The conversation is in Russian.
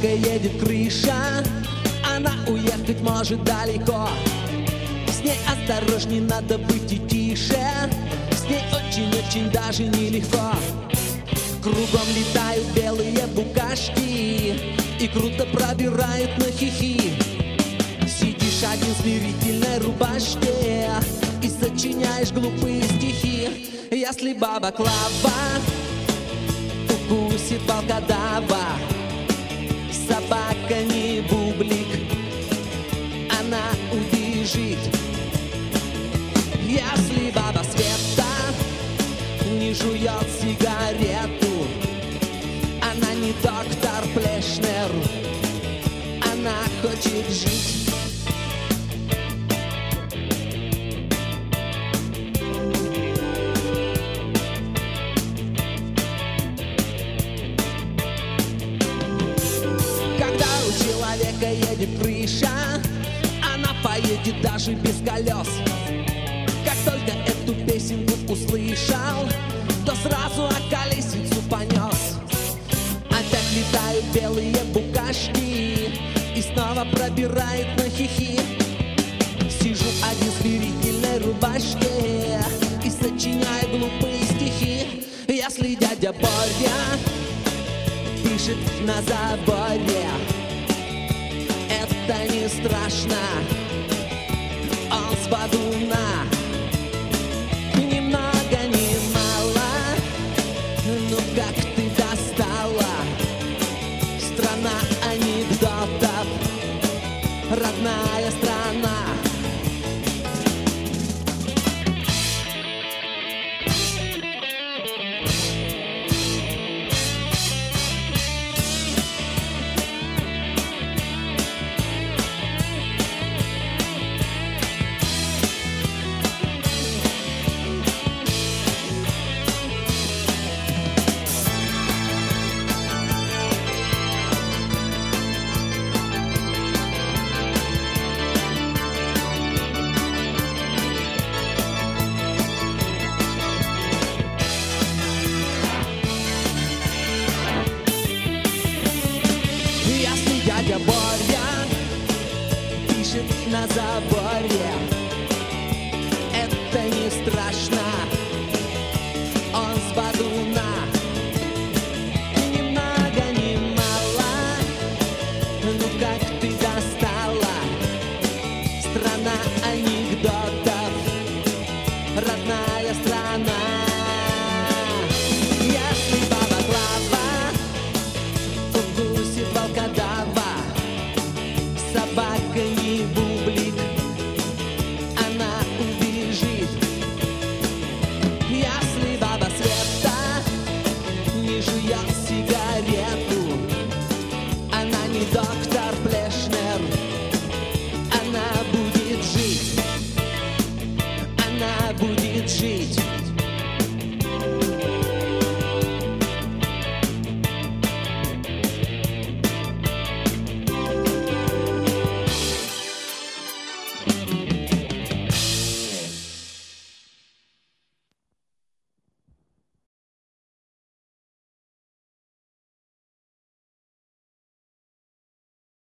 человека едет крыша, она уехать может далеко. С ней осторожней надо быть и тише, с ней очень-очень даже нелегко. Кругом летают белые букашки и круто пробирают на хихи. Сидишь один в смирительной рубашке и сочиняешь глупые стихи. Если баба Клава укусит волкодава, собака не бублик, она убежит. Если баба Света не жует сигарету, она не доктор Плешнер, она хочет жить. Когда у человека едет крыша, она поедет даже без колес. Как только эту песенку услышал, то сразу околесицу понес. Опять летают белые букашки и снова пробирает на хихи. Сижу один в смирительной рубашке и сочиняю глупые стихи. Если дядя Боря пишет на заборе, это не страшно, он с Бадуна. Ни много, ни мало, ну как ты достала, страна анекдотов, родная страна. Если дядя Боря пишет на заборе, это не страшно, он с Бадуна. Ни много, ни мало, ну как ты достала, страна анекдотов, родная страна. Если баба Клава укусит волкодава, собака не бублик,